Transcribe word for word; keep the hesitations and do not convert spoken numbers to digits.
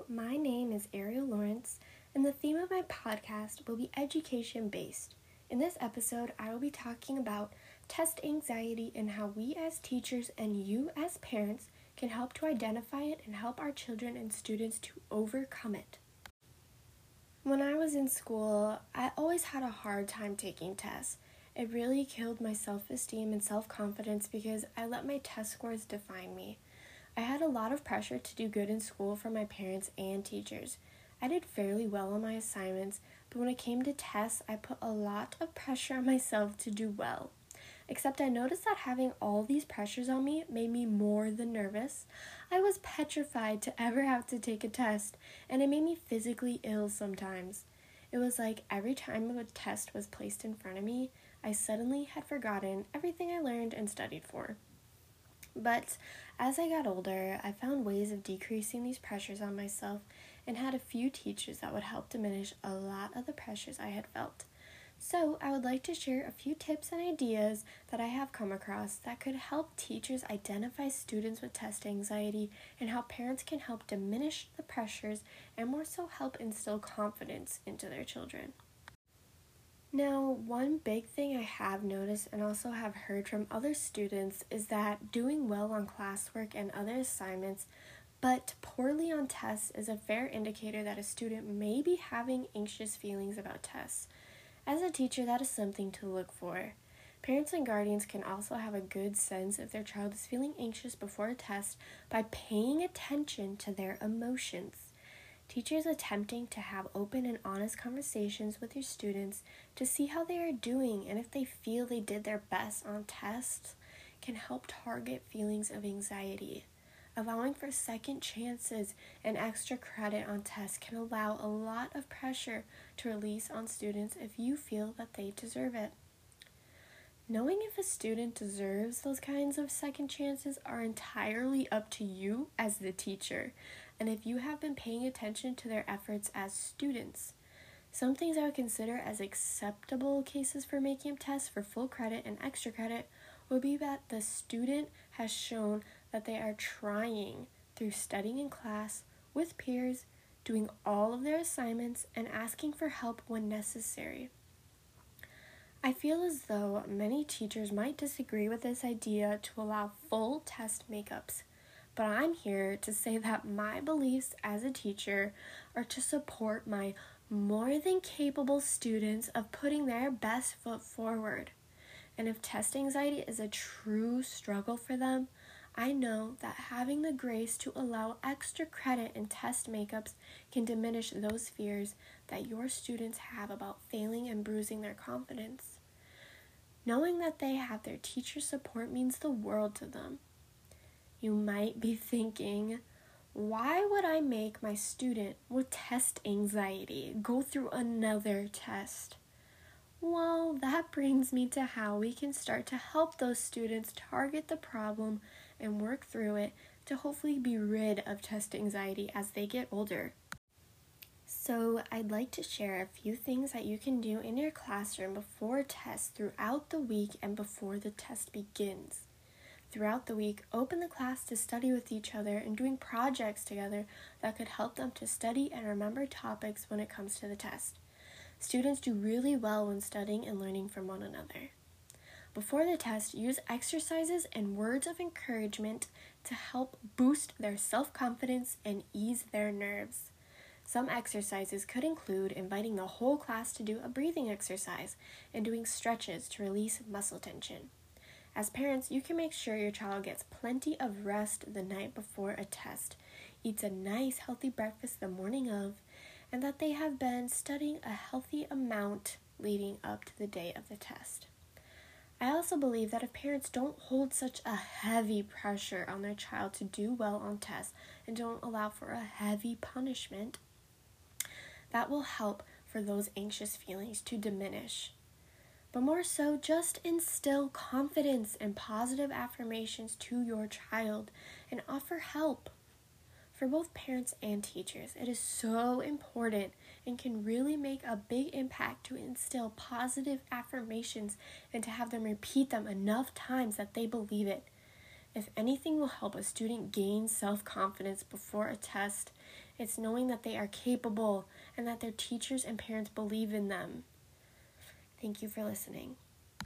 Hello, my name is Ariel Lawrence, and the theme of my podcast will be education-based. In this episode, I will be talking about test anxiety and how we as teachers and you as parents can help to identify it and help our children and students to overcome it. When I was in school, I always had a hard time taking tests. It really killed my self-esteem and self-confidence because I let my test scores define me. I had a lot of pressure to do good in school from my parents and teachers. I did fairly well on my assignments, but when it came to tests, I put a lot of pressure on myself to do well. Except I noticed that having all these pressures on me made me more than nervous. I was petrified to ever have to take a test, and it made me physically ill sometimes. It was like every time a test was placed in front of me, I suddenly had forgotten everything I learned and studied for. But as I got older, I found ways of decreasing these pressures on myself and had a few teachers that would help diminish a lot of the pressures I had felt. So I would like to share a few tips and ideas that I have come across that could help teachers identify students with test anxiety and how parents can help diminish the pressures and more so help instill confidence into their children. Now, one big thing I have noticed and also have heard from other students is that doing well on classwork and other assignments, but poorly on tests is a fair indicator that a student may be having anxious feelings about tests. As a teacher, that is something to look for. Parents and guardians can also have a good sense if their child is feeling anxious before a test by paying attention to their emotions. Teachers attempting to have open and honest conversations with your students to see how they are doing and if they feel they did their best on tests can help target feelings of anxiety. Allowing for second chances and extra credit on tests can allow a lot of pressure to release on students if you feel that they deserve it. Knowing if a student deserves those kinds of second chances are entirely up to you as the teacher, and if you have been paying attention to their efforts as students. Some things I would consider as acceptable cases for making up tests for full credit and extra credit would be that the student has shown that they are trying through studying in class, with peers, doing all of their assignments, and asking for help when necessary. I feel as though many teachers might disagree with this idea to allow full test makeups, but I'm here to say that my beliefs as a teacher are to support my more than capable students of putting their best foot forward. And if test anxiety is a true struggle for them, I know that having the grace to allow extra credit in test makeups can diminish those fears that your students have about failing and bruising their confidence. Knowing that they have their teacher support means the world to them. You might be thinking, why would I make my student with test anxiety go through another test? Well, that brings me to how we can start to help those students target the problem and work through it to hopefully be rid of test anxiety as they get older. So I'd like to share a few things that you can do in your classroom before tests throughout the week and before the test begins. Throughout the week, open the class to study with each other and doing projects together that could help them to study and remember topics when it comes to the test. Students do really well when studying and learning from one another. Before the test, use exercises and words of encouragement to help boost their self-confidence and ease their nerves. Some exercises could include inviting the whole class to do a breathing exercise and doing stretches to release muscle tension. As parents, you can make sure your child gets plenty of rest the night before a test, eats a nice healthy breakfast the morning of, and that they have been studying a healthy amount leading up to the day of the test. I also believe that if parents don't hold such a heavy pressure on their child to do well on tests and don't allow for a heavy punishment, that will help for those anxious feelings to diminish. But more so, just instill confidence and positive affirmations to your child and offer help. For both parents and teachers, it is so important and can really make a big impact to instill positive affirmations and to have them repeat them enough times that they believe it. If anything will help a student gain self-confidence before a test, It's knowing that they are capable and that their teachers and parents believe in them. Thank you for listening.